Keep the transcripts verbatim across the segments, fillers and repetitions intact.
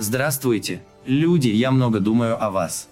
Здравствуйте, люди, я много думаю о вас.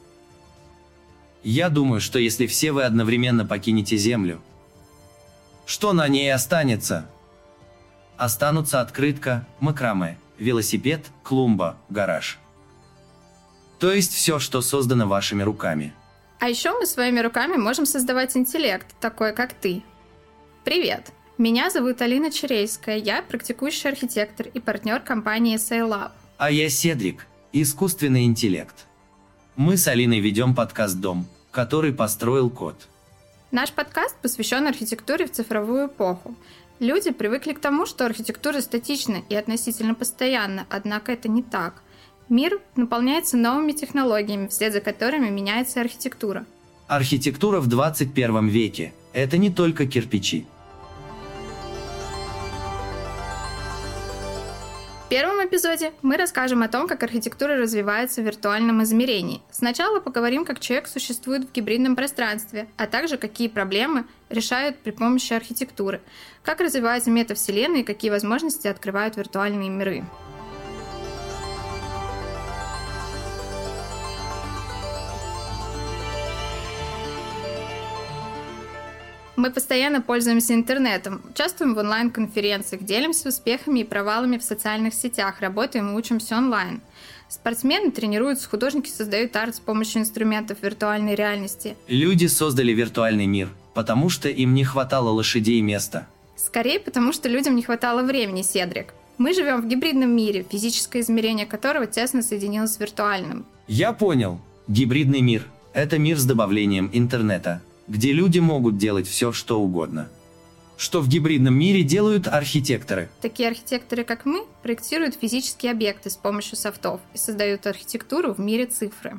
Я думаю, что если все вы одновременно покинете Землю, что на ней останется? Останутся открытка, макраме, велосипед, клумба, гараж. То есть все, что создано вашими руками. А еще мы своими руками можем создавать интеллект, такой как ты. Привет! Меня зовут Алина Черейская, я практикующий архитектор и партнер компании эс эй лаб. А я Седрик, искусственный интеллект. Мы с Алиной ведем подкаст «Дом», который построил код. Наш подкаст посвящен архитектуре в цифровую эпоху. Люди привыкли к тому, что архитектура статична и относительно постоянна, однако это не так. Мир наполняется новыми технологиями, вслед за которыми меняется архитектура. Архитектура в двадцать первом веке – это не только кирпичи. В первом эпизоде мы расскажем о том, как архитектура развивается в виртуальном измерении. Сначала поговорим, как человек существует в гибридном пространстве, а также какие проблемы решают при помощи архитектуры, как развиваются метавселенные и какие возможности открывают виртуальные миры. Мы постоянно пользуемся интернетом, участвуем в онлайн-конференциях, делимся успехами и провалами в социальных сетях, работаем и учимся онлайн. Спортсмены тренируются, художники создают арт с помощью инструментов виртуальной реальности. Люди создали виртуальный мир, потому что им не хватало лошадей и места. Скорее, потому что людям не хватало времени, Седрик. Мы живем в гибридном мире, физическое измерение которого тесно соединилось с виртуальным. Я понял. Гибридный мир – это мир с добавлением интернета, где люди могут делать все, что угодно. Что в гибридном мире делают архитекторы? Такие архитекторы, как мы, проектируют физические объекты с помощью софтов и создают архитектуру в мире цифры.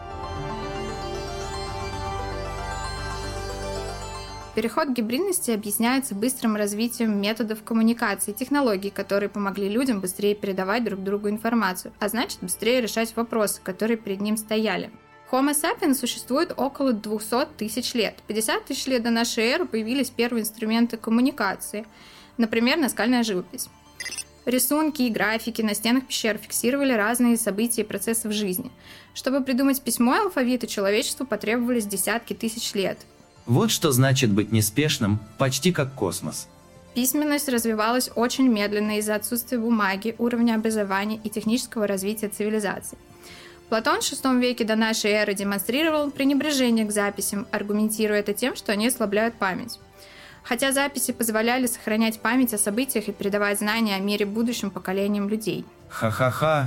Переход к гибридности объясняется быстрым развитием методов коммуникации и технологий, которые помогли людям быстрее передавать друг другу информацию, а значит быстрее решать вопросы, которые перед ним стояли. Homo sapiens существует около двухсот тысяч лет. пятьдесят тысяч лет до нашей эры появились первые инструменты коммуникации, например, наскальная живопись. Рисунки и графики на стенах пещер фиксировали разные события и процессы в жизни. Чтобы придумать письмо и алфавит, человечеству потребовались десятки тысяч лет. Вот что значит быть неспешным, почти как космос. Письменность развивалась очень медленно из-за отсутствия бумаги, уровня образования и технического развития цивилизации. Платон в шестом веке до нашей эры демонстрировал пренебрежение к записям, аргументируя это тем, что они ослабляют память. Хотя записи позволяли сохранять память о событиях и передавать знания о мире будущим поколениям людей. Ха-ха-ха.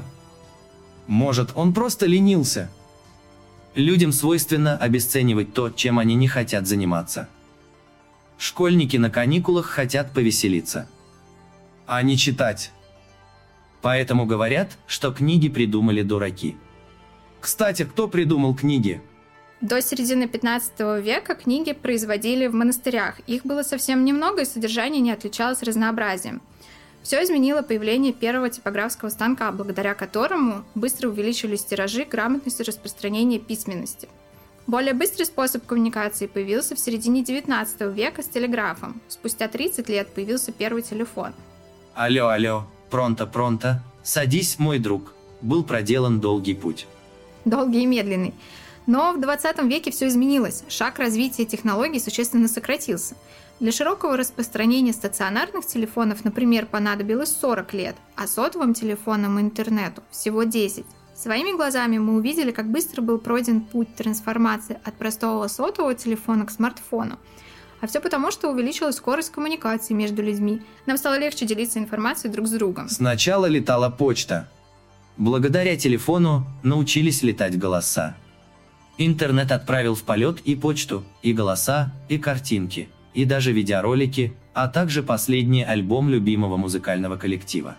Может, он просто ленился? Людям свойственно обесценивать то, чем они не хотят заниматься. Школьники на каникулах хотят повеселиться, а не читать. Поэтому говорят, что книги придумали дураки. Кстати, кто придумал книги? До середины пятнадцатого века книги производили в монастырях. Их было совсем немного, и содержание не отличалось разнообразием. Все изменило появление первого типографского станка, благодаря которому быстро увеличились тиражи, грамотность и распространение письменности. Более быстрый способ коммуникации появился в середине девятнадцатого века с телеграфом. Спустя тридцать лет появился первый телефон. Алло, алло, пронто-пронто, садись, мой друг. Был проделан долгий путь. Долгий и медленный. Но в двадцатом веке все изменилось. Шаг развития технологий существенно сократился. Для широкого распространения стационарных телефонов, например, понадобилось сорок лет, а сотовым телефонам и интернету всего десять. Своими глазами мы увидели, как быстро был пройден путь трансформации от простого сотового телефона к смартфону. А все потому, что увеличилась скорость коммуникации между людьми. Нам стало легче делиться информацией друг с другом. Сначала летала почта. Благодаря телефону научились летать голоса. Интернет отправил в полет и почту, и голоса, и картинки, и даже видеоролики, а также последний альбом любимого музыкального коллектива.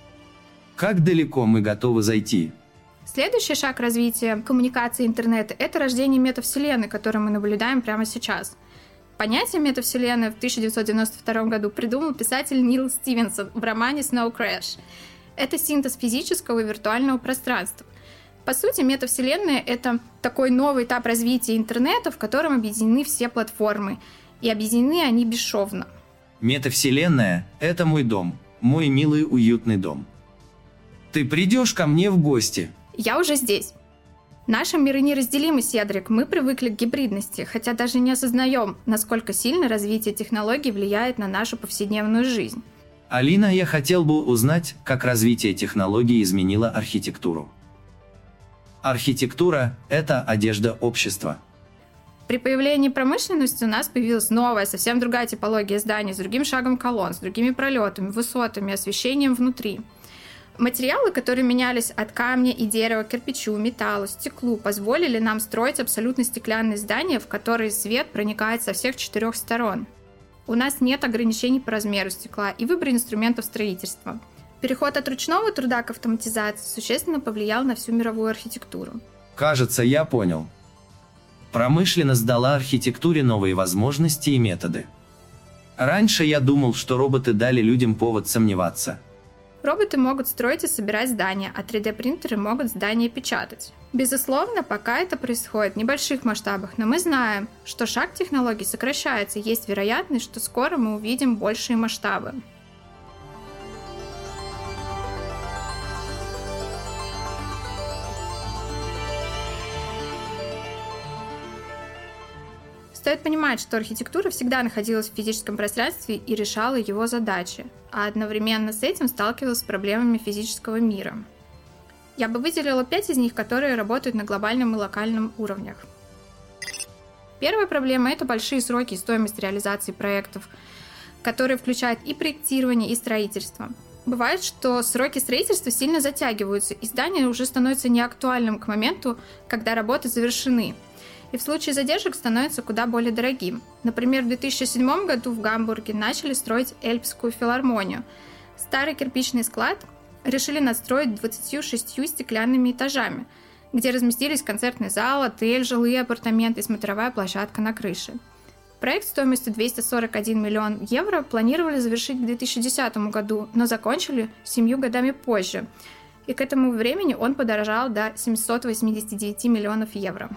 Как далеко мы готовы зайти? Следующий шаг развития коммуникации интернета – это рождение метавселенной, которую мы наблюдаем прямо сейчас. Понятие метавселенной в тысяча девятьсот девяносто втором году придумал писатель Нил Стивенсон в романе «Snow Crash». Это синтез физического и виртуального пространства. По сути, метавселенная – это такой новый этап развития интернета, в котором объединены все платформы. И объединены они бесшовно. Метавселенная – это мой дом, мой милый уютный дом. Ты придешь ко мне в гости? Я уже здесь. Наши миры неразделимы, Седрик. Мы привыкли к гибридности, хотя даже не осознаем, насколько сильно развитие технологий влияет на нашу повседневную жизнь. Алина, я хотел бы узнать, как развитие технологий изменило архитектуру. Архитектура – это одежда общества. При появлении промышленности у нас появилась новая, совсем другая типология зданий с другим шагом колонн, с другими пролетами, высотами, освещением внутри. Материалы, которые менялись от камня и дерева к кирпичу, металлу, стеклу, позволили нам строить абсолютно стеклянные здания, в которые свет проникает со всех четырех сторон. У нас нет ограничений по размеру стекла и выбор инструментов строительства. Переход от ручного труда к автоматизации существенно повлиял на всю мировую архитектуру. Кажется, я понял. Промышленность дала архитектуре новые возможности и методы. Раньше я думал, что роботы дали людям повод сомневаться. Роботы могут строить и собирать здания, а три дэ-принтеры могут здания печатать. Безусловно, пока это происходит в небольших масштабах, но мы знаем, что шаг технологий сокращается, и есть вероятность, что скоро мы увидим большие масштабы. Стоит понимать, что архитектура всегда находилась в физическом пространстве и решала его задачи, а одновременно с этим сталкивалась с проблемами физического мира. Я бы выделила пять из них, которые работают на глобальном и локальном уровнях. Первая проблема – это большие сроки и стоимость реализации проектов, которые включают и проектирование, и строительство. Бывает, что сроки строительства сильно затягиваются, и здание уже становится неактуальным к моменту, когда работы завершены. И в случае задержек становится куда более дорогим. Например, в две тысячи седьмом году в Гамбурге начали строить Эльбскую филармонию. Старый кирпичный склад решили надстроить двадцатью шестью стеклянными этажами, где разместились концертный зал, отель, жилые апартаменты и смотровая площадка на крыше. Проект стоимостью двести сорок один миллион евро планировали завершить в две тысячи десятом году, но закончили семью годами позже. И к этому времени он подорожал до семьсот восемьдесят девять миллионов евро.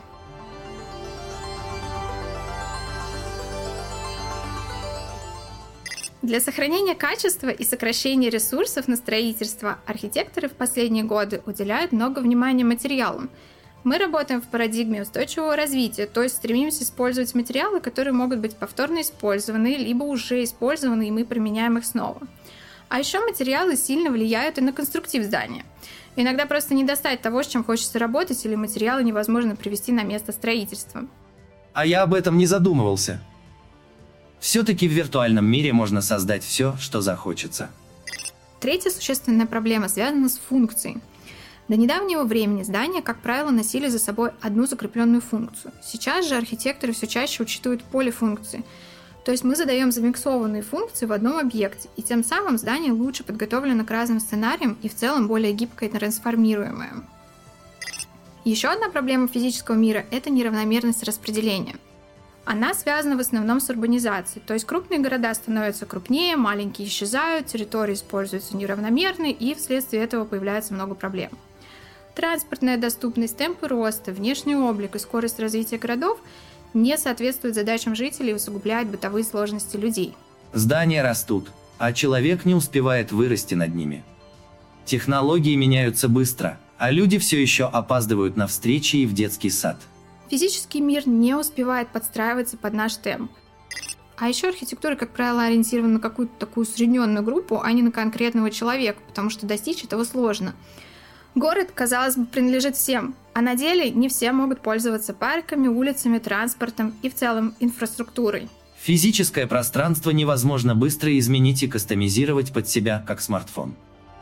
Для сохранения качества и сокращения ресурсов на строительство архитекторы в последние годы уделяют много внимания материалам. Мы работаем в парадигме устойчивого развития, то есть стремимся использовать материалы, которые могут быть повторно использованы, либо уже использованы, и мы применяем их снова. А еще материалы сильно влияют и на конструктив здания. Иногда просто не достать того, с чем хочется работать, или материалы невозможно привести на место строительства. А я об этом не задумывался. Все-таки в виртуальном мире можно создать все, что захочется. Третья существенная проблема связана с функцией. До недавнего времени здания, как правило, носили за собой одну закрепленную функцию. Сейчас же архитекторы все чаще учитывают полифункции. То есть мы задаем замиксованные функции в одном объекте, и тем самым здание лучше подготовлено к разным сценариям и в целом более гибкое и трансформируемое. Еще одна проблема физического мира – это неравномерность распределения. Она связана в основном с урбанизацией, то есть крупные города становятся крупнее, маленькие исчезают, территории используются неравномерно, и вследствие этого появляется много проблем. Транспортная доступность, темпы роста, внешний облик и скорость развития городов не соответствуют задачам жителей и усугубляют бытовые сложности людей. Здания растут, а человек не успевает вырасти над ними. Технологии меняются быстро, а люди все еще опаздывают на встречи и в детский сад. Физический мир не успевает подстраиваться под наш темп. А еще архитектура, как правило, ориентирована на какую-то такую усредненную группу, а не на конкретного человека, потому что достичь этого сложно. Город, казалось бы, принадлежит всем, а на деле не все могут пользоваться парками, улицами, транспортом и в целом инфраструктурой. Физическое пространство невозможно быстро изменить и кастомизировать под себя, как смартфон.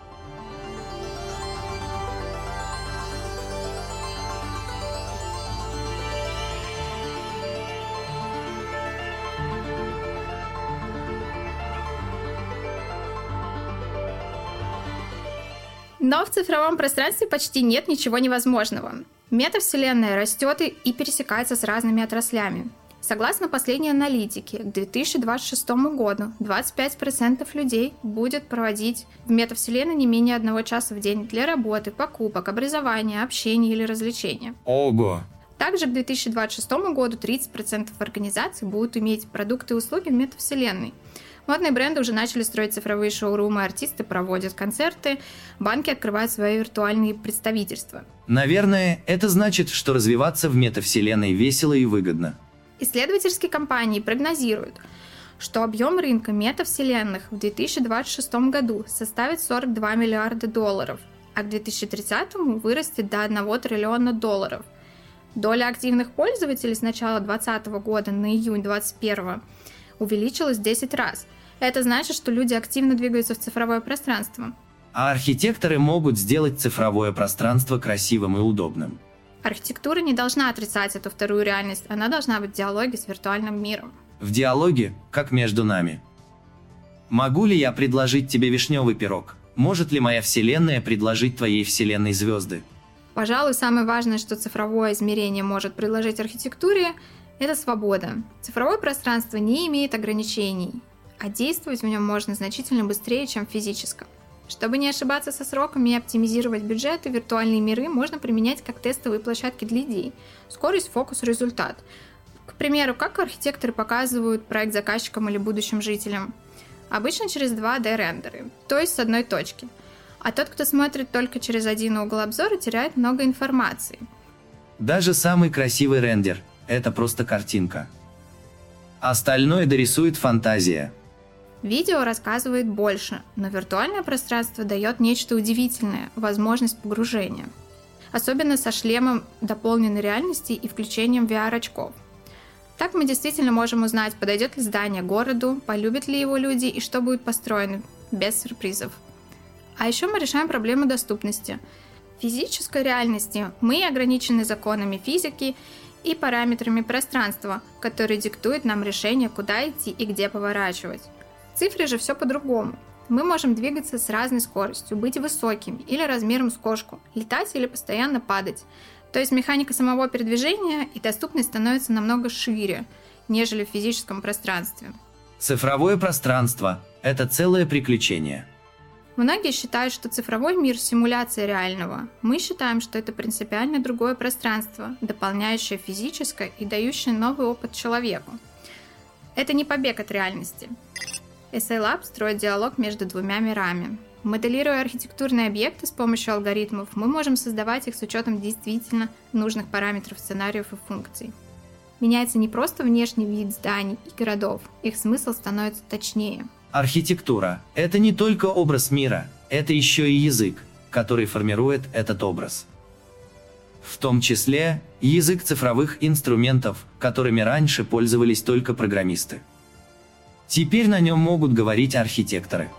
Но в цифровом пространстве почти нет ничего невозможного. Метавселенная растет и пересекается с разными отраслями. Согласно последней аналитике, к две тысячи двадцать шестому году двадцать пять процентов людей будет проводить в метавселенной не менее одного часа в день для работы, покупок, образования, общения или развлечения. Ого! Также к две тысячи двадцать шестому году тридцать процентов организаций будут иметь продукты и услуги в метавселенной. Модные бренды уже начали строить цифровые шоурумы, артисты проводят концерты, банки открывают свои виртуальные представительства. Наверное, это значит, что развиваться в метавселенной весело и выгодно. Исследовательские компании прогнозируют, что объем рынка метавселенных в две тысячи двадцать шестом году составит сорок два миллиарда долларов, а к две тысячи тридцатому вырастет до одного триллиона долларов. Доля активных пользователей с начала две тысячи двадцатого года на июнь две тысячи двадцать первого увеличилась в десять раз. Это значит, что люди активно двигаются в цифровое пространство. А архитекторы могут сделать цифровое пространство красивым и удобным. Архитектура не должна отрицать эту вторую реальность, она должна быть в диалоге с виртуальным миром. В диалоге, как между нами. Могу ли я предложить тебе вишневый пирог? Может ли моя вселенная предложить твоей вселенной звезды? Пожалуй, самое важное, что цифровое измерение может предложить архитектуре, это свобода. Цифровое пространство не имеет ограничений, а действовать в нем можно значительно быстрее, чем в физическом. Чтобы не ошибаться со сроками и оптимизировать бюджеты, виртуальные миры можно применять как тестовые площадки для идей. Скорость, фокус, результат. К примеру, как архитекторы показывают проект заказчикам или будущим жителям. Обычно через два дэ рендеры, то есть с одной точки. А тот, кто смотрит только через один угол обзора, теряет много информации. Даже самый красивый рендер – это просто картинка. Остальное дорисует фантазия. Видео рассказывает больше, но виртуальное пространство дает нечто удивительное – возможность погружения. Особенно со шлемом дополненной реальности и включением ви ар-очков. Так мы действительно можем узнать, подойдет ли здание городу, полюбят ли его люди и что будет построено, без сюрпризов. А еще мы решаем проблему доступности. В физической реальности мы ограничены законами физики и параметрами пространства, которые диктуют нам решение, куда идти и где поворачивать. В цифре же все по-другому. Мы можем двигаться с разной скоростью, быть высокими или размером с кошку, летать или постоянно падать. То есть механика самого передвижения и доступность становится намного шире, нежели в физическом пространстве. Цифровое пространство – это целое приключение. Многие считают, что цифровой мир – симуляция реального. Мы считаем, что это принципиально другое пространство, дополняющее физическое и дающее новый опыт человеку. Это не побег от реальности. эс эй Lab строит диалог между двумя мирами. Моделируя архитектурные объекты с помощью алгоритмов, мы можем создавать их с учетом действительно нужных параметров, сценариев и функций. Меняется не просто внешний вид зданий и городов, их смысл становится точнее. Архитектура – это не только образ мира, это еще и язык, который формирует этот образ. В том числе, язык цифровых инструментов, которыми раньше пользовались только программисты. Теперь на нем могут говорить архитекторы.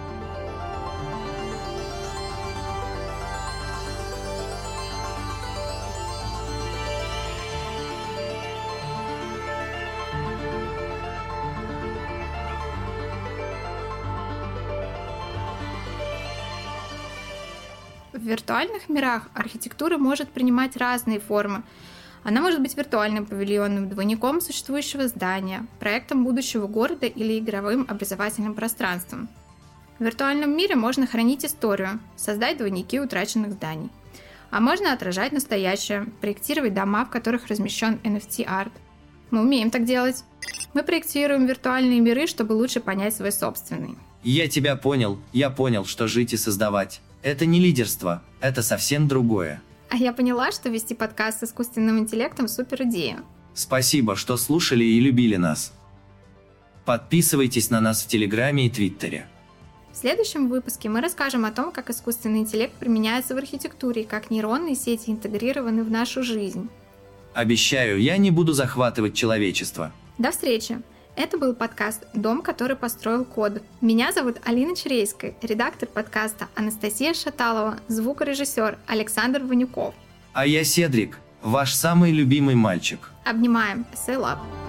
В виртуальных мирах архитектура может принимать разные формы. Она может быть виртуальным павильонным двойником существующего здания, проектом будущего города или игровым образовательным пространством. В виртуальном мире можно хранить историю, создать двойники утраченных зданий. А можно отражать настоящее, проектировать дома, в которых размещен эн эф ти-арт. Мы умеем так делать. Мы проектируем виртуальные миры, чтобы лучше понять свой собственный. Я тебя понял, я понял, что жить и создавать – это не лидерство, это совсем другое. А я поняла, что вести подкаст с искусственным интеллектом – супер идея. Спасибо, что слушали и любили нас. Подписывайтесь на нас в Телеграме и Твиттере. В следующем выпуске мы расскажем о том, как искусственный интеллект применяется в архитектуре и как нейронные сети интегрированы в нашу жизнь. Обещаю, я не буду захватывать человечество. До встречи! Это был подкаст «Дом, который построил код». Меня зовут Алина Чурейская, редактор подкаста Анастасия Шаталова, звукорежиссер Александр Ванюков. А я Седрик, ваш самый любимый мальчик. Обнимаем. эс эй Lab.